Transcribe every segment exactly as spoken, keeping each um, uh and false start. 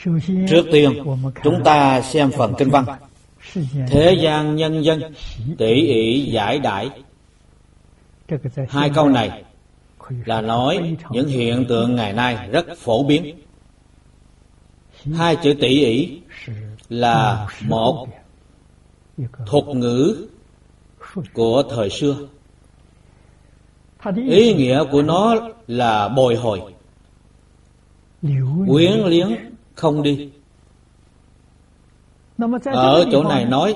Trước tiên, chúng ta xem phần kinh văn. Thế gian nhân dân tỷ ỷ giải đãi. Hai câu này là nói những hiện tượng ngày nay rất phổ biến. Hai chữ tỷ ỷ là một thuật ngữ của thời xưa. Ý nghĩa của nó là bồi hồi, quyến liếng không đi. Ở chỗ này nói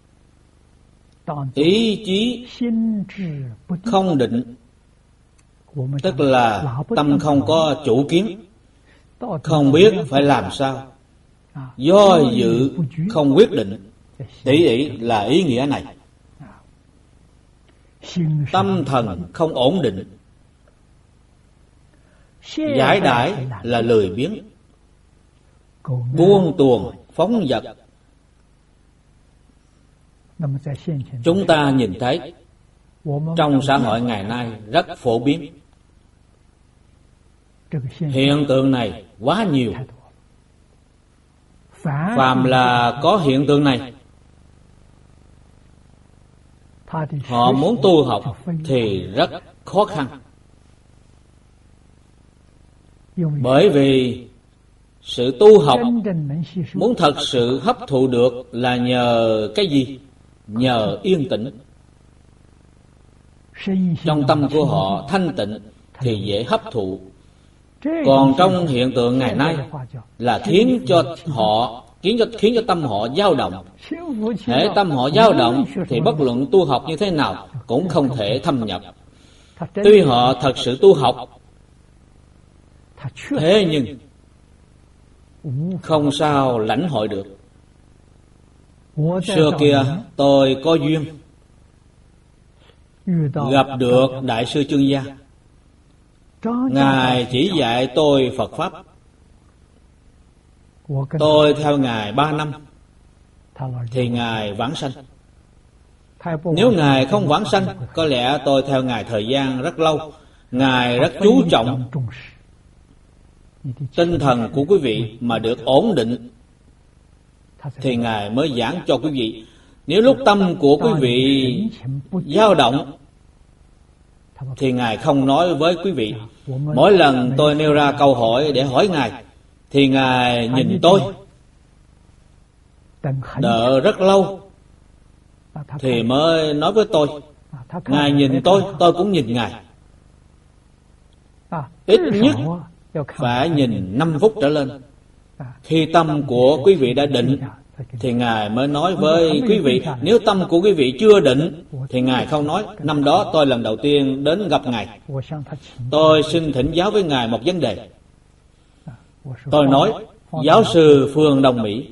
ý chí không định, tức là tâm không có chủ kiến, không biết phải làm sao, do dự không quyết định. Tỷ ỷ là ý nghĩa này. Tâm thần không ổn định. Giải đãi là lười biếng, buông tuồng phóng dật. Chúng ta nhìn thấy trong xã hội ngày nay rất phổ biến. Hiện tượng này quá nhiều. Phàm là có hiện tượng này, họ muốn tu học thì rất khó khăn. Bởi vì sự tu học muốn thật sự hấp thụ được là nhờ cái gì? Nhờ yên tĩnh. Trong tâm của họ thanh tịnh thì dễ hấp thụ. Còn trong hiện tượng ngày nay là khiến cho họ khiến cho khiến cho tâm họ dao động. Hễ tâm họ dao động thì bất luận tu học như thế nào cũng không thể thâm nhập. Tuy họ thật sự tu học, thế nhưng không sao lãnh hội được. Xưa kia tôi có duyên gặp được Đại sư Chương Gia. Ngài chỉ dạy tôi Phật Pháp. Tôi theo Ngài ba năm thì Ngài vãng sanh. Nếu Ngài không vãng sanh, có lẽ tôi theo Ngài thời gian rất lâu. Ngài rất chú trọng tinh thần của quý vị mà được ổn định thì Ngài mới giảng cho quý vị. Nếu lúc tâm của quý vị dao động thì Ngài không nói với quý vị. Mỗi lần tôi nêu ra câu hỏi để hỏi Ngài thì Ngài nhìn tôi, đợi rất lâu thì mới nói với tôi. Ngài nhìn tôi, tôi cũng nhìn Ngài. Ít nhất phải nhìn năm phút trở lên. Khi tâm của quý vị đã định thì Ngài mới nói với quý vị. Nếu tâm của quý vị chưa định thì Ngài không nói. Năm đó tôi lần đầu tiên đến gặp Ngài, tôi xin thỉnh giáo với Ngài một vấn đề. Tôi nói: giáo sư Phương Đông Mỹ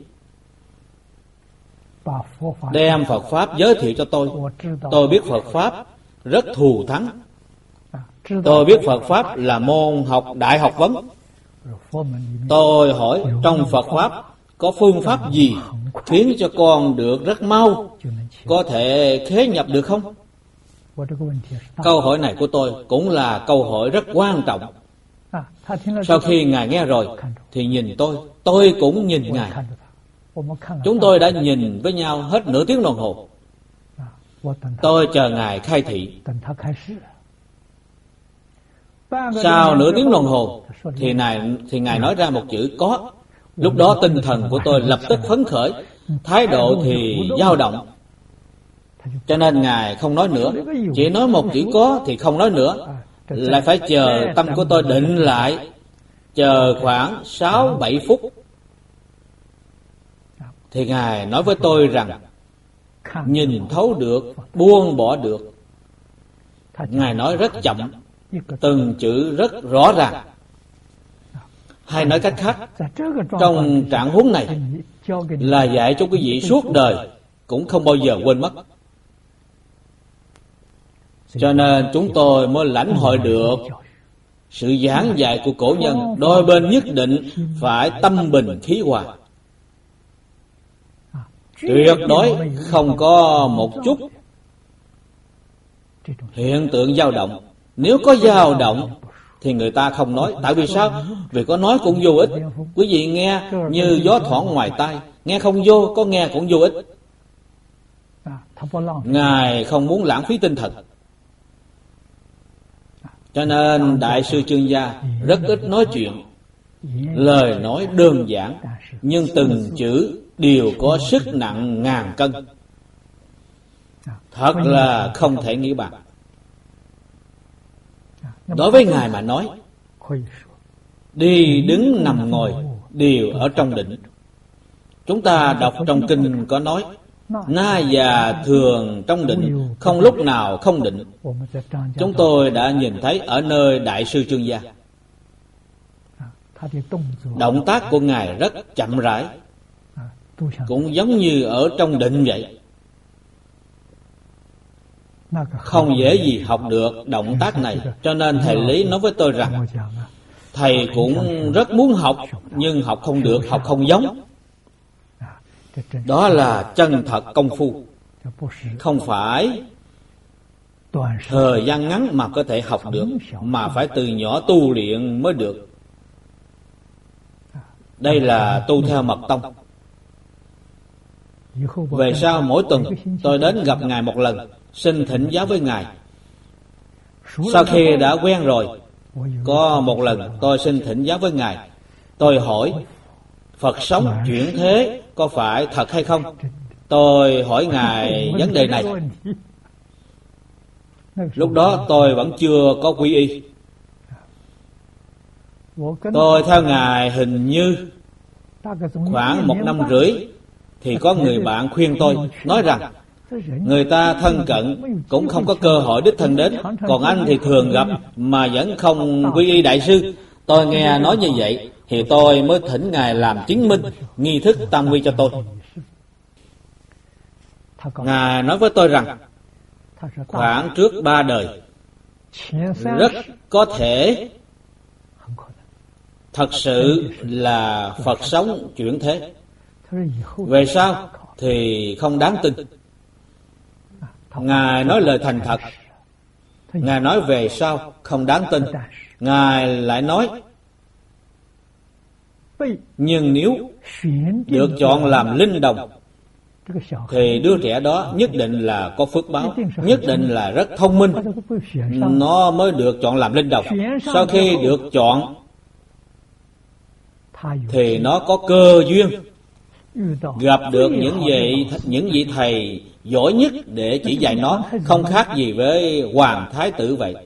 đem Phật Pháp giới thiệu cho tôi. Tôi biết Phật Pháp rất thù thắng. Tôi biết Phật Pháp là môn học đại học vấn. Tôi hỏi trong Phật Pháp có phương pháp gì khiến cho con được rất mau, có thể khế nhập được không? Câu hỏi này của tôi cũng là câu hỏi rất quan trọng. Sau khi Ngài nghe rồi thì nhìn tôi, tôi cũng nhìn Ngài. Chúng tôi đã nhìn với nhau hết nửa tiếng đồng hồ. Tôi chờ Ngài khai thị. Sau nửa tiếng đồng hồ thì Ngài, thì Ngài nói ra một chữ có. Lúc đó tinh thần của tôi lập tức phấn khởi, thái độ thì dao động. Cho nên Ngài không nói nữa. Chỉ nói một chữ có thì không nói nữa. Lại phải chờ tâm của tôi định lại, chờ khoảng sáu bảy phút thì Ngài nói với tôi rằng nhìn thấu được, buông bỏ được. Ngài nói rất chậm, từng chữ rất rõ ràng. Hay nói cách khác, trong trạng huống này là dạy cho quý vị suốt đời cũng không bao giờ quên mất. Cho nên chúng tôi mới lãnh hội được sự giảng dạy của cổ nhân. Đôi bên nhất định phải tâm bình khí hòa, tuyệt đối không có một chút hiện tượng dao động. Nếu có dao động thì người ta không nói. Tại vì sao? Vì có nói cũng vô ích. Quý vị nghe như gió thoảng ngoài tai, nghe không vô, có nghe cũng vô ích. Ngài không muốn lãng phí tinh thần. Cho nên Đại sư Chương Gia rất ít nói chuyện, lời nói đơn giản, nhưng từng chữ đều có sức nặng ngàn cân. Thật là không thể nghĩ bàn. Đối với Ngài mà nói, đi đứng nằm ngồi đều ở trong định. Chúng ta đọc trong kinh có nói, na già thường trong định, không lúc nào không định. Chúng tôi đã nhìn thấy ở nơi Đại sư Chương Gia, động tác của Ngài rất chậm rãi, cũng giống như ở trong định vậy. Không dễ gì học được động tác này. Cho nên thầy Lý nói với tôi rằng, thầy cũng rất muốn học, nhưng học không được, học không giống. Đó là chân thật công phu, không phải thời gian ngắn mà có thể học được, mà phải từ nhỏ tu luyện mới được. Đây là tu theo mật tông. Về sau mỗi tuần tôi đến gặp Ngài một lần, xin thỉnh giáo với Ngài. Sau khi đã quen rồi, có một lần tôi xin thỉnh giáo với Ngài. Tôi hỏi, Phật sống chuyển thế có phải thật hay không? Tôi hỏi Ngài vấn đề này. Lúc đó tôi vẫn chưa có quy y. Tôi theo Ngài hình như khoảng một năm rưỡi, thì có người bạn khuyên tôi, nói rằng người ta thân cận cũng không có cơ hội đích thân đến, còn anh thì thường gặp mà vẫn không quy y đại sư. Tôi nghe nói như vậy thì tôi mới thỉnh Ngài làm chứng minh nghi thức tam quy cho tôi. Ngài nói với tôi rằng khoảng trước ba đời rất có thể thật sự là Phật sống chuyển thế. Về sau thì không đáng tin. Ngài nói lời thành thật. Ngài nói về sau không đáng tin. Ngài lại nói, nhưng nếu được chọn làm linh đồng thì đứa trẻ đó nhất định là có phước báo, nhất định là rất thông minh, nó mới được chọn làm linh đồng. Sau khi được chọn thì nó có cơ duyên gặp được những vị những vị thầy giỏi nhất để chỉ dạy nó, không khác gì với hoàng thái tử vậy.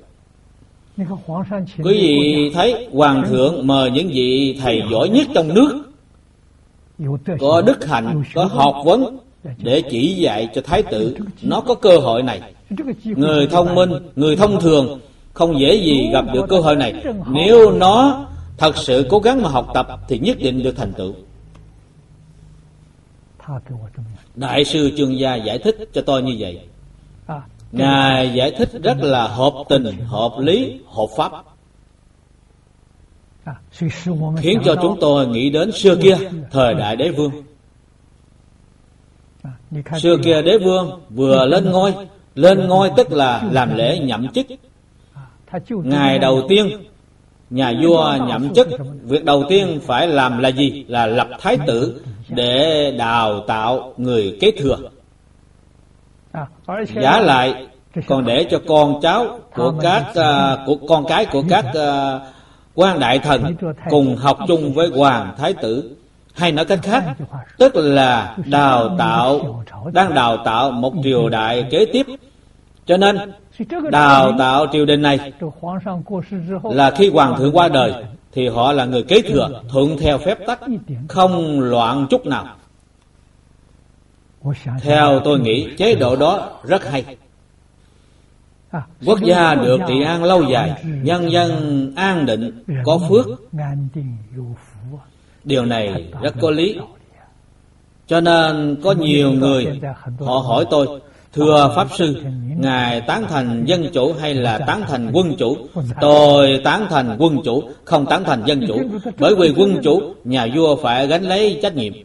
Quý vị thấy hoàng thượng mời những vị thầy giỏi nhất trong nước, có đức hạnh, có học vấn để chỉ dạy cho thái tử. Nó có cơ hội này. Người thông minh, người thông thường không dễ gì gặp được cơ hội này. Nếu nó thật sự cố gắng mà học tập thì nhất định được thành tựu. Đại sư Chương Gia giải thích cho tôi như vậy. Ngài giải thích rất là hợp tình, hợp lý, hợp pháp, khiến cho chúng tôi nghĩ đến xưa kia thời đại đế vương. Xưa kia đế vương vừa lên ngôi, lên ngôi tức là làm lễ nhậm chức. Ngày đầu tiên nhà vua nhậm chức, việc đầu tiên phải làm là gì? Là lập thái tử để đào tạo người kế thừa. Giả lại còn để cho con cháu của các uh, của con cái của các uh, quan đại thần cùng học chung với hoàng thái tử. Hay nói cách khác, tức là đào tạo đang đào tạo một triều đại kế tiếp. Cho nên đào tạo triều đình này là khi hoàng thượng qua đời thì họ là người kế thừa, thuận theo phép tắc, không loạn chút nào. Theo tôi nghĩ chế độ đó rất hay. Quốc gia được trị an lâu dài, nhân dân an định, có phước. Điều này rất có lý. Cho nên có nhiều người họ hỏi tôi, thưa Pháp Sư, Ngài tán thành dân chủ hay là tán thành quân chủ? Tôi tán thành quân chủ, không tán thành dân chủ. Bởi vì quân chủ, nhà vua phải gánh lấy trách nhiệm.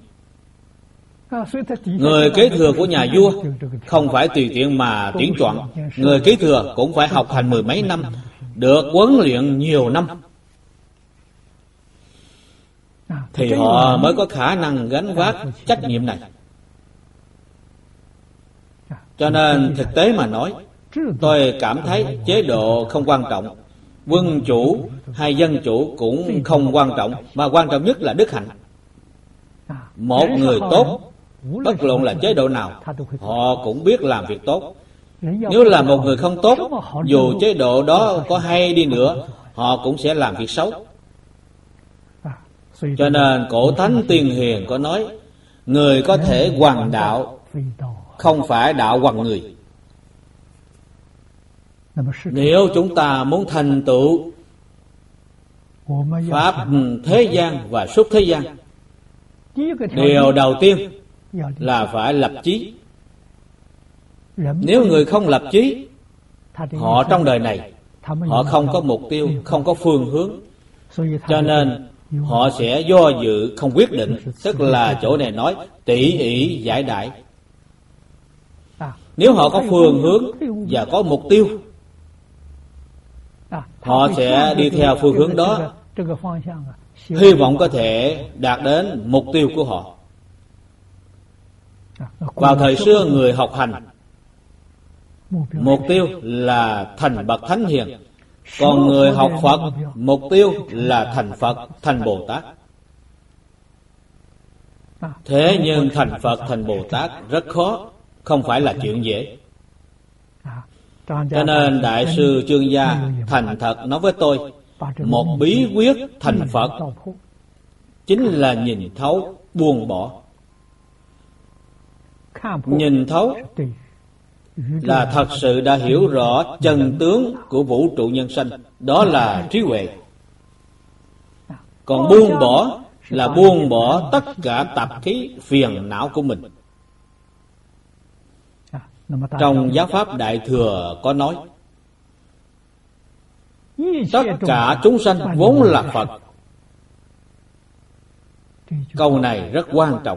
Người kế thừa của nhà vua không phải tùy tiện mà tuyển chọn. Người kế thừa cũng phải học hành mười mấy năm, được huấn luyện nhiều năm, thì họ mới có khả năng gánh vác trách nhiệm này. Cho nên thực tế mà nói, tôi cảm thấy chế độ không quan trọng, quân chủ hay dân chủ cũng không quan trọng, mà quan trọng nhất là đức hạnh. Một người tốt, bất luận là chế độ nào, họ cũng biết làm việc tốt. Nếu là một người không tốt, dù chế độ đó có hay đi nữa, họ cũng sẽ làm việc xấu. Cho nên cổ thánh tiên hiền có nói, người có thể hoằng đạo, không phải đạo hoằng người. Nếu chúng ta muốn thành tựu pháp thế gian và xuất thế gian, điều đầu tiên là phải lập chí. Nếu người không lập chí, họ trong đời này họ không có mục tiêu, không có phương hướng, cho nên họ sẽ do dự không quyết định. Tức là chỗ này nói tỉ ỷ giải đại. Nếu họ có phương hướng và có mục tiêu, họ sẽ đi theo phương hướng đó, hy vọng có thể đạt đến mục tiêu của họ. Vào thời xưa người học hành, mục tiêu là thành bậc thánh hiền, còn người học Phật, mục tiêu là thành Phật, thành Bồ Tát. Thế nhưng thành Phật, thành Bồ Tát rất khó, không phải là chuyện dễ. Cho nên Đại sư Chương Gia thành thật nói với tôi, một bí quyết thành Phật chính là nhìn thấu, buông bỏ. Nhìn thấu là thật sự đã hiểu rõ chân tướng của vũ trụ nhân sanh, đó là trí huệ. Còn buông bỏ là buông bỏ tất cả tập khí phiền não của mình. Trong Giáo pháp Đại Thừa có nói, tất cả chúng sanh vốn là Phật. Câu này rất quan trọng.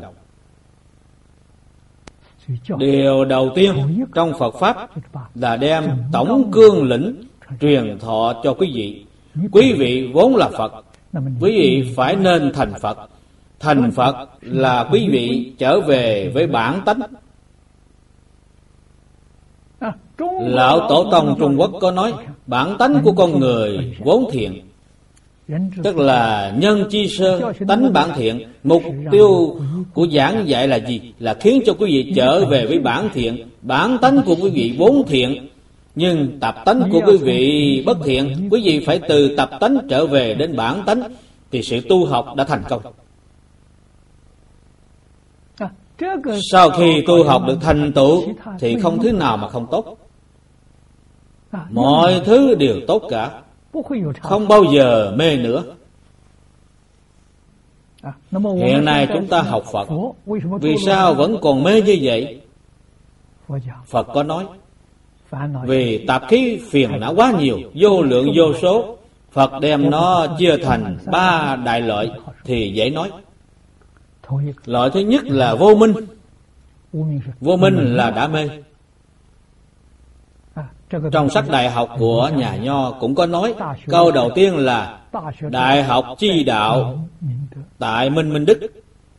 Điều đầu tiên trong Phật Pháp là đem tổng cương lĩnh truyền thọ cho quý vị. Quý vị vốn là Phật, quý vị phải nên thành Phật. Thành Phật là quý vị trở về với bản tánh. Lão Tổ Tông Trung Quốc có nói, bản tánh của con người vốn thiện, tức là nhân chi sơ, tánh bản thiện. Mục tiêu của giảng dạy là gì? Là khiến cho quý vị trở về với bản thiện. Bản tánh của quý vị vốn thiện, nhưng tập tánh của quý vị bất thiện. Quý vị phải từ tập tánh trở về đến bản tánh, thì sự tu học đã thành công. Sau khi tu học được thành tựu thì không thứ nào mà không tốt. Mọi thứ đều tốt cả, không bao giờ mê nữa. Hiện nay chúng ta học Phật, vì sao vẫn còn mê như vậy? Phật có nói, vì tạp khí phiền não quá nhiều, vô lượng vô số. Phật đem nó chia thành ba đại loại thì dễ nói. Loại thứ nhất là vô minh. Vô minh là đã mê. Trong sách đại học của nhà Nho cũng có nói, câu đầu tiên là đại học chi đạo tại minh minh đức.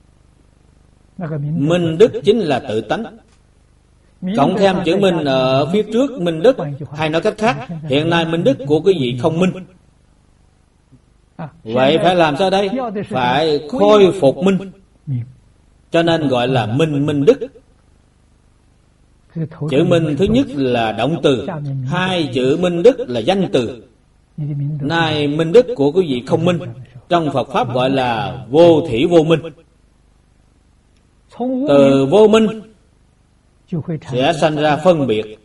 Minh đức chính là tự tánh, cộng thêm chữ minh ở phía trước minh đức, hay nói cách khác, hiện nay minh đức của quý vị không minh. Vậy phải làm sao đây? Phải khôi phục minh, cho nên gọi là minh minh đức. Chữ minh thứ nhất là động từ, hai chữ minh đức là danh từ. Nay minh đức của quý vị không minh, trong Phật Pháp gọi là vô thỉ vô minh. Từ vô minh sẽ sanh ra phân biệt,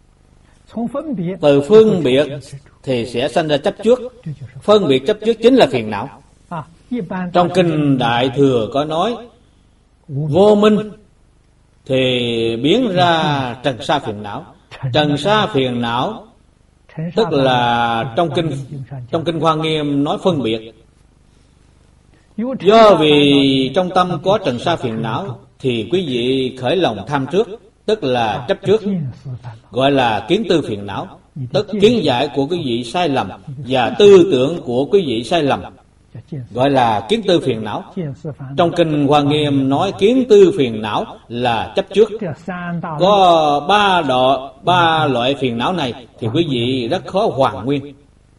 từ phân biệt thì sẽ sanh ra chấp trước. Phân biệt chấp trước chính là phiền não. Trong kinh Đại Thừa có nói, vô minh thì biến ra trần sa phiền não. Trần sa phiền não tức là trong kinh trong kinh Hoa Nghiêm nói phân biệt. Do vì trong tâm có trần sa phiền não thì quý vị khởi lòng tham trước, tức là chấp trước, gọi là kiến tư phiền não. tức kiến giải của quý vị sai lầm và tư tưởng của quý vị sai lầm, gọi là kiến tư phiền não. Trong kinh Hoa Nghiêm nói kiến tư phiền não là chấp trước. Có ba độ ba loại phiền não này thì quý vị rất khó hoàn nguyên.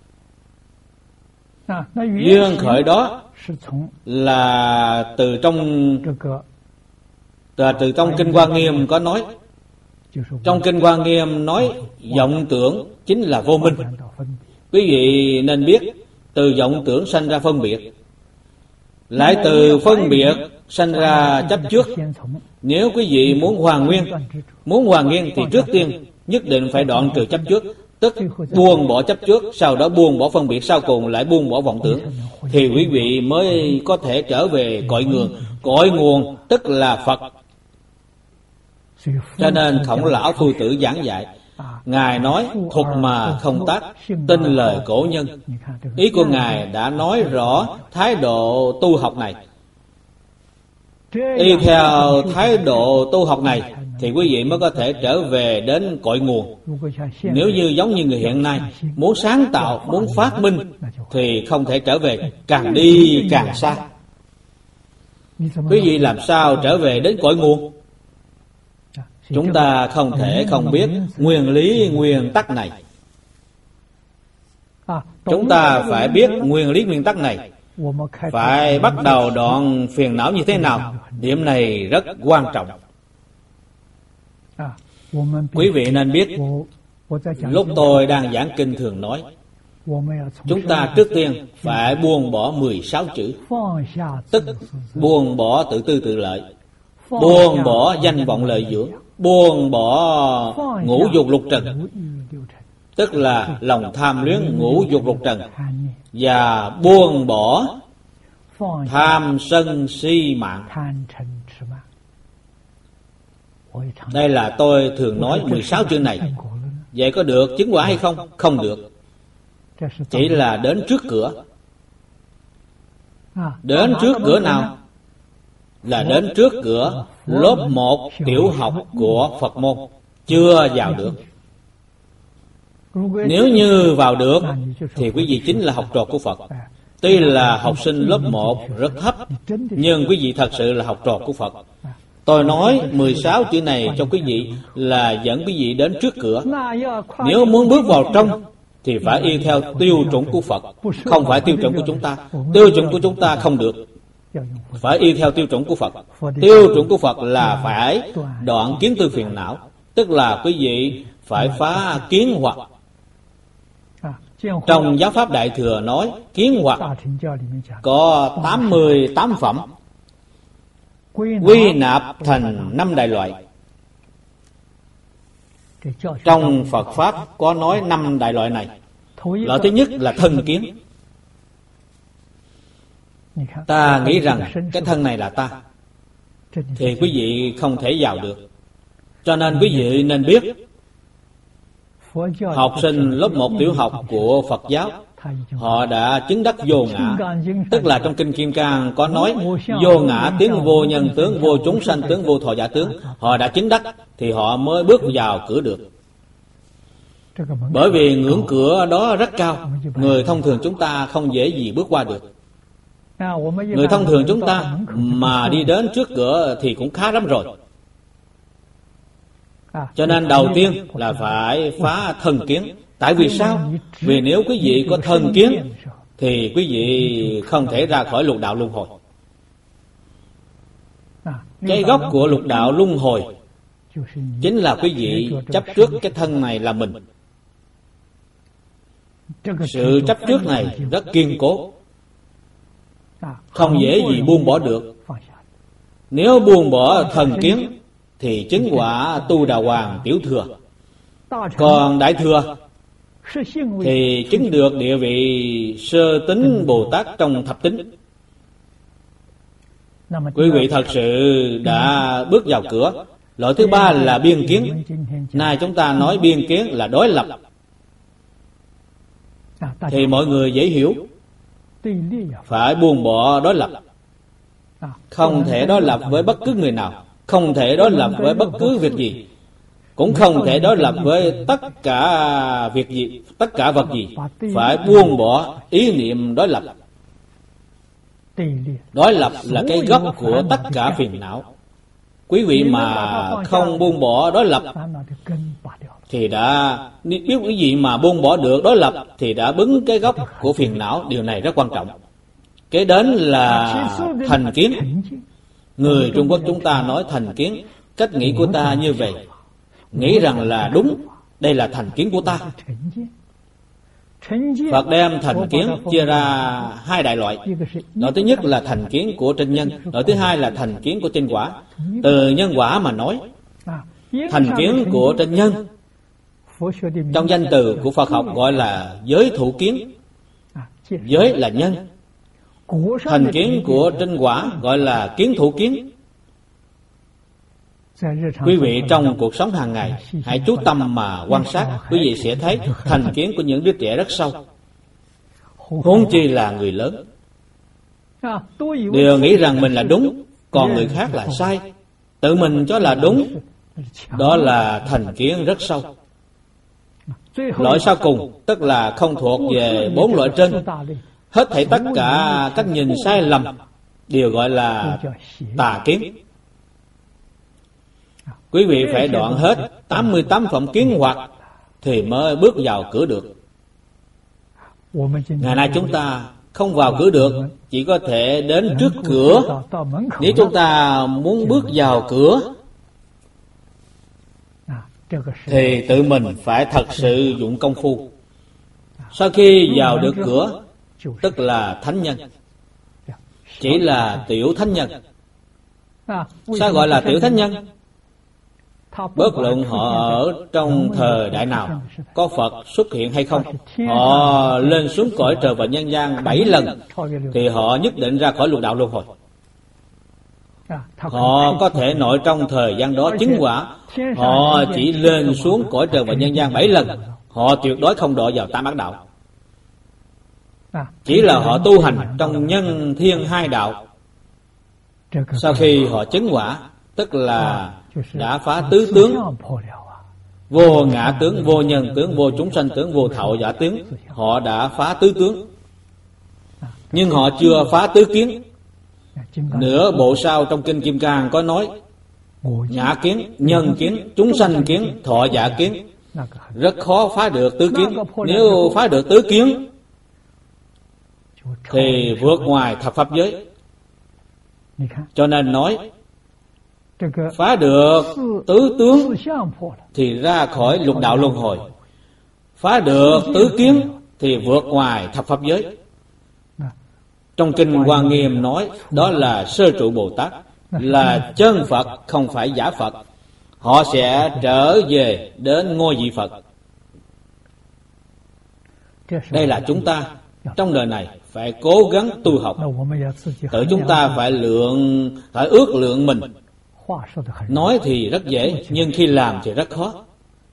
Duyên khởi đó là từ trong là từ trong kinh Hoa Nghiêm có nói. Trong kinh Hoa Nghiêm nói vọng tưởng chính là vô minh. Quý vị nên biết từ vọng tưởng sanh ra phân biệt, lại từ phân biệt sanh ra chấp trước. Nếu quý vị muốn hoàn nguyên, muốn hoàn nguyên thì trước tiên nhất định phải đoạn trừ chấp trước, tức buông bỏ chấp trước, sau đó buông bỏ phân biệt, sau cùng lại buông bỏ vọng tưởng, thì quý vị mới có thể trở về cội nguồn. Cội nguồn tức là Phật. Cho nên Khổng Lão Phu Tử giảng dạy, Ngài nói thuật mà không tác, tin lời cổ nhân. Ý của Ngài đã nói rõ thái độ tu học này. Y theo thái độ tu học này thì quý vị mới có thể trở về đến cội nguồn. Nếu như giống như người hiện nay muốn sáng tạo, muốn phát minh thì không thể trở về, càng đi càng xa. Quý vị làm sao trở về đến cội nguồn? Chúng ta không thể không biết nguyên lý nguyên tắc này. Chúng ta phải biết nguyên lý nguyên tắc này, phải bắt đầu đoạn phiền não như thế nào. Điểm này rất quan trọng. Quý vị nên biết, lúc tôi đang giảng kinh thường nói, chúng ta trước tiên phải buông bỏ mười sáu chữ, tức buông bỏ tự tư tự lợi, buông bỏ danh vọng lợi dưỡng, buông bỏ ngũ dục lục trần, tức là lòng tham luyến ngũ dục lục trần, và buông bỏ tham sân si mạng. Đây là tôi thường nói mười sáu chữ này. Vậy có được chứng quả hay không? Không được. Chỉ là đến trước cửa. Đến trước cửa nào? Là đến trước cửa lớp một tiểu học của Phật môn. Chưa vào được. Nếu như vào được thì quý vị chính là học trò của Phật. Tuy là học sinh lớp một rất thấp, nhưng quý vị thật sự là học trò của Phật. Tôi nói mười sáu chữ này cho quý vị là dẫn quý vị đến trước cửa. Nếu muốn bước vào trong thì phải y theo tiêu chuẩn của Phật, không phải tiêu chuẩn của chúng ta. Tiêu chuẩn của chúng ta không được, phải y theo tiêu chuẩn của Phật. Tiêu chuẩn của Phật là phải đoạn kiến tư phiền não, tức là quý vị phải phá kiến hoặc. Trong giáo pháp Đại Thừa nói kiến hoặc có tám mươi tám phẩm, quy nạp thành năm đại loại. Trong Phật Pháp có nói năm đại loại này. Loại thứ nhất là thân kiến. Ta nghĩ rằng cái thân này là ta, thì quý vị không thể vào được. Cho nên quý vị nên biết, học sinh lớp một tiểu học của Phật giáo, họ đã chứng đắc vô ngã. Tức là trong Kinh Kim Cang có nói vô ngã tướng, vô nhân tướng, vô chúng sanh tướng, vô thọ giả tướng. Họ đã chứng đắc thì họ mới bước vào cửa được. Bởi vì ngưỡng cửa đó rất cao, người thông thường chúng ta không dễ gì bước qua được. Người thông thường chúng ta mà đi đến trước cửa thì cũng khá lắm rồi. Cho nên đầu tiên là phải phá thân kiến. Tại vì sao? Vì nếu quý vị có thân kiến thì quý vị không thể ra khỏi lục đạo luân hồi. Cái gốc của lục đạo luân hồi chính là quý vị chấp trước cái thân này là mình. Sự chấp trước này rất kiên cố, không dễ gì buông bỏ được. Nếu buông bỏ thần kiến thì chứng quả tu đà hoàng tiểu thừa. Còn đại thừa thì chứng được địa vị sơ tính Bồ Tát trong thập tính. Quý vị thật sự đã bước vào cửa. Loại thứ ba là biên kiến. Nay chúng ta nói biên kiến là đối lập, thì mọi người dễ hiểu. Phải buông bỏ đối lập. Không thể đối lập với bất cứ người nào, không thể đối lập với bất cứ việc gì. cũng không thể đối lập với tất cả việc gì, tất cả vật gì. Phải buông bỏ ý niệm đối lập. Đối lập là cái gốc của tất cả phiền não. Quý vị mà không buông bỏ đối lập thì đã, nếu quý vị mà buông bỏ được đối lập thì đã bứng cái gốc của phiền não. Điều này rất quan trọng. Kế đến là thành kiến. Người Trung Quốc chúng ta nói thành kiến. Cách nghĩ của ta như vậy, nghĩ rằng là đúng, đây là thành kiến của ta. Phật đem thành kiến chia ra hai đại loại. Loại thứ nhất là thành kiến của trên nhân, loại thứ hai là thành kiến của trên quả. Từ nhân quả mà nói, thành kiến của trên nhân trong danh từ của Phật học gọi là giới thủ kiến. Giới là nhân. Thành kiến của trên quả gọi là kiến thủ kiến. Quý vị trong cuộc sống hàng ngày hãy chú tâm mà quan sát, quý vị sẽ thấy thành kiến của những đứa trẻ rất sâu, huống chi là người lớn. Đều nghĩ rằng mình là đúng, còn người khác là sai. Tự mình cho là đúng, đó là thành kiến rất sâu. Loại sau cùng, tức là không thuộc về bốn loại trên, hết thảy tất cả các nhìn sai lầm đều gọi là tà kiến. Quý vị phải đoạn hết tám mươi tám phẩm kiến hoặc thì mới bước vào cửa được. Ngày nay chúng ta không vào cửa được, chỉ có thể đến trước cửa. Nếu chúng ta muốn bước vào cửa thì tự mình phải thật sự dụng công phu. Sau khi vào được cửa, tức là thánh nhân, chỉ là tiểu thánh nhân. Sao gọi là tiểu thánh nhân? Bất luận họ ở trong thời đại nào, có Phật xuất hiện hay không, họ lên xuống cõi trời và nhân gian bảy lần thì họ nhất định ra khỏi lục đạo luân hồi. Họ có thể nội trong thời gian đó chứng quả. Họ chỉ lên xuống cõi trời và nhân gian bảy lần, họ tuyệt đối không đọa vào tam ác đạo. Chỉ là họ tu hành trong nhân thiên hai đạo. Sau khi họ chứng quả, tức là đã phá tứ tướng, vô ngã tướng, vô nhân tướng, vô chúng sanh tướng, vô thọ giả tướng. Họ đã phá tứ tướng, nhưng họ chưa phá tứ kiến. Nửa bộ sau trong kinh Kim Cang có nói ngã kiến, nhân kiến, chúng sanh kiến, thọ giả kiến. Rất khó phá được tứ kiến. Nếu phá được tứ kiến thì vượt ngoài thập pháp giới. Cho nên nói phá được tứ tướng thì ra khỏi lục đạo luân hồi, phá được tứ kiến thì vượt ngoài thập pháp giới. Trong kinh Hoa Nghiêm nói đó là sơ trụ Bồ Tát, là chân Phật, không phải giả Phật. Họ sẽ trở về đến ngôi vị Phật. Đây là chúng ta trong đời này phải cố gắng tu học. Tự chúng ta phải lượng, phải ước lượng mình. Nói thì rất dễ, nhưng khi làm thì rất khó.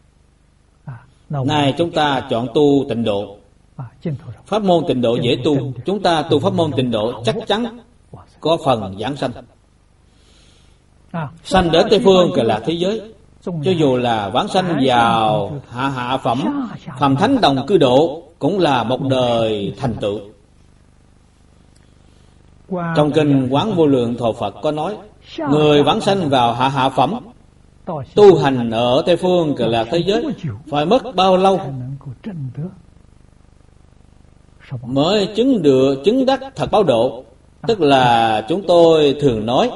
Này chúng ta chọn tu tịnh độ. Pháp môn tịnh độ dễ tu. Chúng ta tu pháp môn tịnh độ chắc chắn có phần giảng sanh. Sanh đến Tây Phương kể là thế giới. Cho dù là vãng sanh vào hạ hạ phẩm, phàm thánh đồng cư độ, cũng là một đời thành tựu. Trong kinh Quán Vô Lượng Thọ Phật có nói, người vãng sanh vào hạ hạ phẩm, tu hành ở Tây Phương kể là thế giới, phải mất bao lâu mới chứng được chứng đắc thật báo độ. Tức là chúng tôi thường nói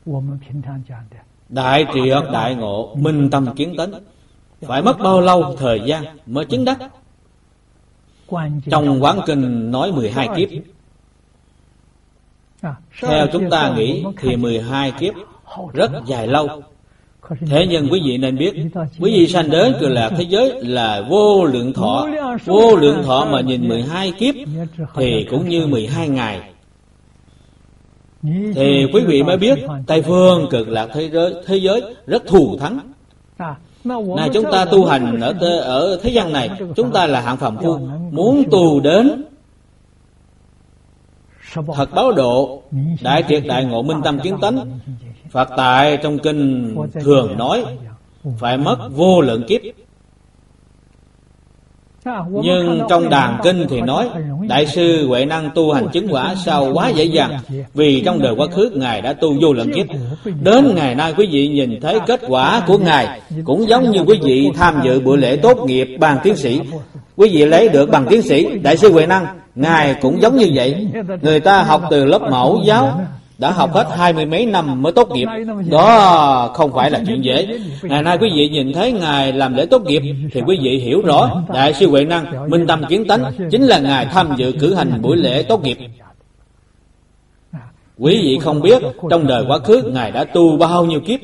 đại triệt đại ngộ, minh tâm kiến tánh, phải mất bao lâu thời gian mới chứng đắc. Trong Quán Kinh nói mười hai kiếp. Theo chúng ta nghĩ thì mười hai kiếp rất dài lâu. Thế nhưng quý vị nên biết, quý vị sanh đến Cực Lạc thế giới là vô lượng thọ. Vô lượng thọ mà nhìn mười hai kiếp thì cũng như mười hai ngày. Thì quý vị mới biết Tây Phương Cực Lạc thế giới, thế giới rất thù thắng. Này chúng ta tu hành ở, thế, ở thế gian này, chúng ta là hạng phàm phu, muốn tu đến thật báo độ, đại triệt đại ngộ, minh tâm kiến tánh. Phật tại trong kinh thường nói phải mất vô lượng kiếp. Nhưng trong đàn kinh thì nói Đại sư Huệ Năng tu hành chứng quả sao quá dễ dàng, vì trong đời quá khứ Ngài đã tu vô lượng kiếp. Đến ngày nay quý vị nhìn thấy kết quả của Ngài cũng giống như quý vị tham dự buổi lễ tốt nghiệp bằng tiến sĩ. Quý vị lấy được bằng tiến sĩ, Đại sư Huệ Năng Ngài cũng giống như vậy. Người ta học từ lớp mẫu giáo đã học hết hai mươi mấy năm mới tốt nghiệp. Đó không phải là chuyện dễ. Ngày nay quý vị nhìn thấy Ngài làm lễ tốt nghiệp thì quý vị hiểu rõ Đại sư Huệ Năng minh tâm kiến tánh chính là Ngài tham dự cử hành buổi lễ tốt nghiệp. Quý vị không biết trong đời quá khứ Ngài đã tu bao nhiêu kiếp.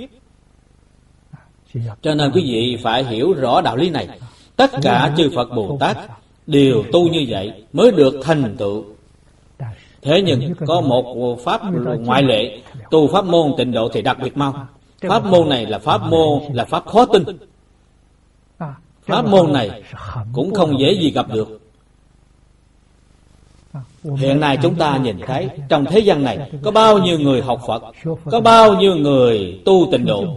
Cho nên quý vị phải hiểu rõ đạo lý này. Tất cả chư Phật Bồ Tát đều tu như vậy mới được thành tựu. Thế nhưng có một pháp ngoại lệ, tu pháp môn Tịnh Độ thì đặc biệt mau. Pháp môn này là pháp môn là pháp khó tin. Pháp môn này cũng không dễ gì gặp được. Hiện nay chúng ta nhìn thấy trong thế gian này có bao nhiêu người học Phật, có bao nhiêu người tu Tịnh Độ.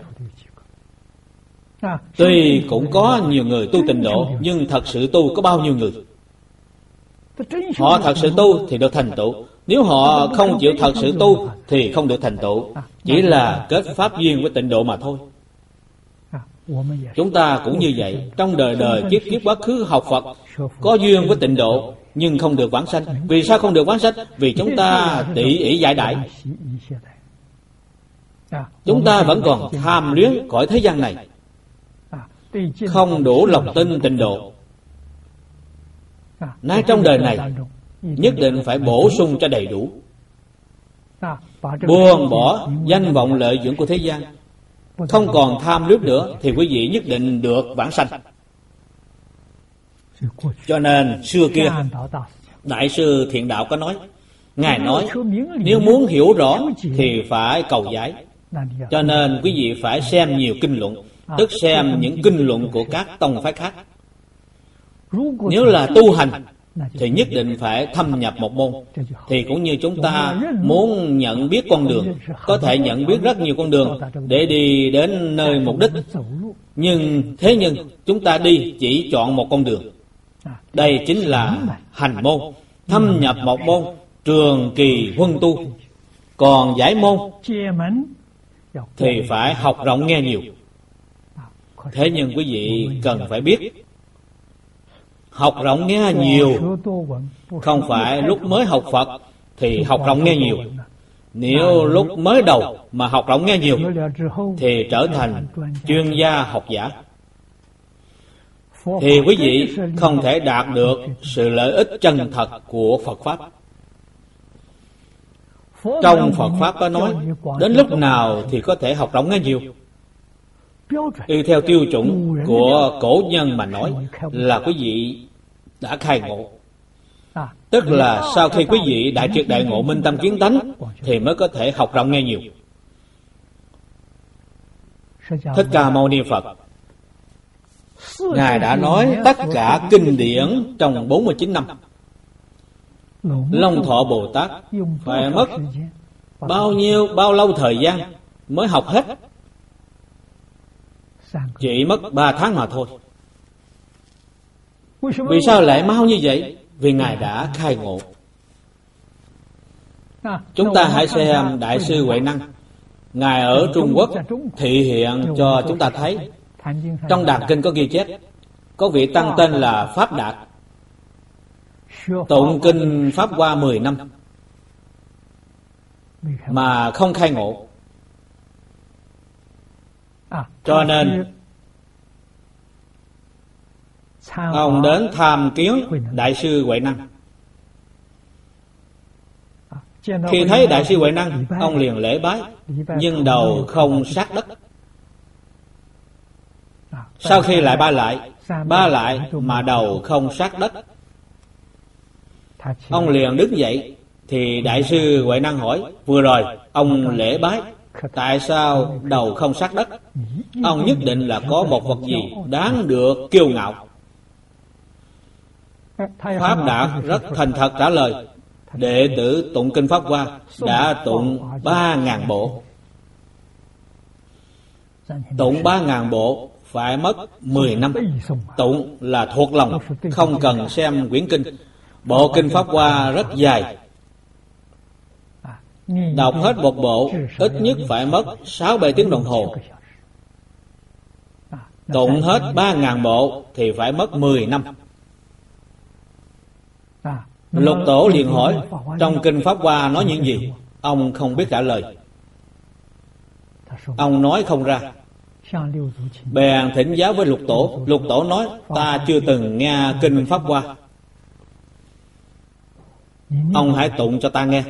Tuy cũng có nhiều người tu Tịnh Độ, nhưng thật sự tu có bao nhiêu người? Họ thật sự tu thì được thành tựu. Nếu họ không chịu thật sự tu thì không được thành tựu, chỉ là kết pháp duyên với Tịnh Độ mà thôi. Chúng ta cũng như vậy. Trong đời đời kiếp kiếp quá khứ học Phật, có duyên với Tịnh Độ nhưng không được vãng sanh. Vì sao không được vãng sanh? Vì chúng ta tỉ ỷ giải đãi. Chúng ta vẫn còn tham luyến cõi thế gian này, không đủ lòng tin Tịnh Độ. Nay trong đời này nhất định phải bổ sung cho đầy đủ, buông bỏ danh vọng lợi dưỡng của thế gian, không còn tham luyến nữa thì quý vị nhất định được vãng sanh. Cho nên xưa kia Đại sư Thiện Đạo có nói, Ngài nói nếu muốn hiểu rõ thì phải cầu giải. Cho nên quý vị phải xem nhiều kinh luận, tức xem những kinh luận của các tông phái khác. Nếu là tu hành thì nhất định phải thâm nhập một môn. Thì cũng như chúng ta muốn nhận biết con đường, có thể nhận biết rất nhiều con đường để đi đến nơi mục đích. Nhưng thế nhưng chúng ta đi chỉ chọn một con đường. Đây chính là hành môn. Thâm nhập một môn, trường kỳ huân tu. Còn giải môn thì phải học rộng nghe nhiều. Thế nhưng quý vị cần phải biết, học rộng nghe nhiều không phải lúc mới học Phật thì học rộng nghe nhiều. Nếu lúc mới đầu mà học rộng nghe nhiều thì trở thành chuyên gia học giả, thì quý vị không thể đạt được sự lợi ích chân thật của Phật Pháp. Trong Phật Pháp có nói, đến lúc nào thì có thể học rộng nghe nhiều. Y theo tiêu chuẩn của cổ nhân mà nói là quý vị đã khai ngộ. Tức là sau khi quý vị đại triệt đại ngộ minh tâm kiến tánh thì mới có thể học rộng nghe nhiều. Thích Ca Mâu Ni Phật Ngài đã nói tất cả kinh điển trong bốn mươi chín năm. Long Thọ Bồ Tát phải mất bao nhiêu bao lâu thời gian mới học hết? Chỉ mất ba tháng mà thôi. Vì sao lại mau như vậy? Vì Ngài đã khai ngộ. Chúng ta hãy xem Đại sư Huệ Năng. Ngài ở Trung Quốc thị hiện cho chúng ta thấy. Trong đàn kinh có ghi chép, có vị tăng tên là Pháp Đạt, tụng kinh Pháp Hoa mười năm mà không khai ngộ. Cho nên ông đến tham kiến Đại sư Huệ Năng. Khi thấy Đại sư Huệ Năng, ông liền lễ bái, nhưng đầu không sát đất. Sau khi lại ba lại, ba lại mà đầu không sát đất, ông liền đứng dậy. Thì Đại sư Huệ Năng hỏi, vừa rồi ông lễ bái, tại sao đầu không sát đất? Ông nhất định là có một vật gì đáng được kiêu ngạo. Pháp Đạt rất thành thật trả lời, đệ tử tụng kinh Pháp Hoa đã tụng ba ngàn bộ. Tụng ba ngàn bộ phải mất mười năm. Tụng là thuộc lòng, không cần xem quyển kinh. Bộ kinh Pháp Hoa rất dài, đọc hết một bộ ít nhất phải mất sáu bảy tiếng đồng hồ. Tụng hết ba ngàn bộ thì phải mất mười năm. Lục Tổ liền hỏi, trong kinh Pháp Hoa nói những gì? Ông không biết trả lời. Ông nói không ra. Bèn thỉnh giáo với Lục Tổ. Lục Tổ nói, ta chưa từng nghe kinh Pháp Hoa, ông hãy tụng cho ta nghe.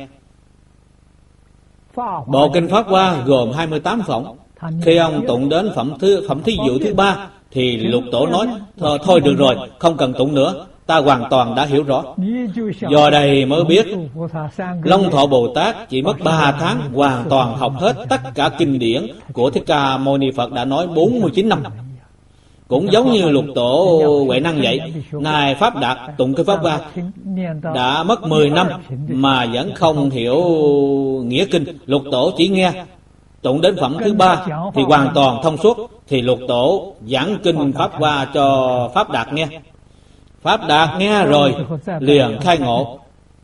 Bộ kinh Pháp Hoa gồm hai mươi tám phẩm. Khi ông tụng đến phẩm thứ phẩm thí dụ thứ ba thì Lục Tổ nói, thôi, thôi được rồi, không cần tụng nữa, ta hoàn toàn đã hiểu rõ. Do đây mới biết Long Thọ Bồ Tát chỉ mất ba tháng hoàn toàn học hết tất cả kinh điển của Thích Ca Mâu Ni Phật đã nói bốn mươi chín năm. Cũng giống như Lục Tổ Huệ Năng vậy, ngài Pháp Đạt tụng kinh Pháp Hoa đã mất mười năm mà vẫn không hiểu nghĩa kinh. Lục Tổ chỉ nghe, tụng đến phẩm thứ ba thì hoàn toàn thông suốt, thì Lục Tổ giảng kinh Pháp Hoa cho Pháp Đạt nghe. Pháp Đạt nghe rồi liền khai ngộ.